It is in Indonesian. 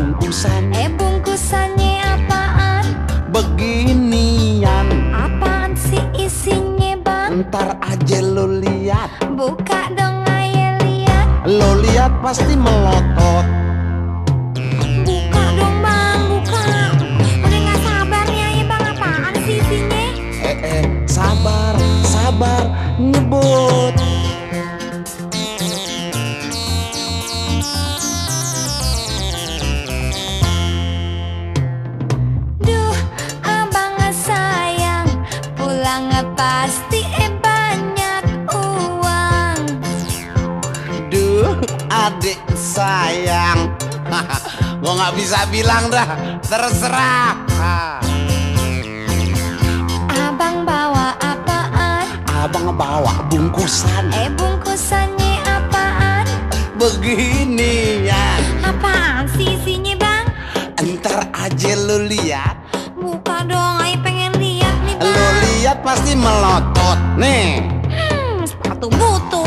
bungkusan. Bungkusannya apaan? Beginian. Apaan sih isinya bang? Ntar aja lo lihat. Buka dong ayo lihat. Lo lihat pasti melotot. Buka dong bang, buka. Udah gak sabarnya ya bang, apaan sih isinya? Sabar, sabar, nyebut. Duh, abang sayang, pulang pasti banyak uang. Duh, adik sayang. Gua nggak bisa bilang dah, terserah. Abang bawa apaan? Abang bawa bungkusan. Bungkusannya apaan? Beginian. Apaan sih isinya bang? Ntar aja lo lihat. Buka dong, ayo pengen lihat nih bang. Lo lihat pasti melotot. Nih. Sepatu butut.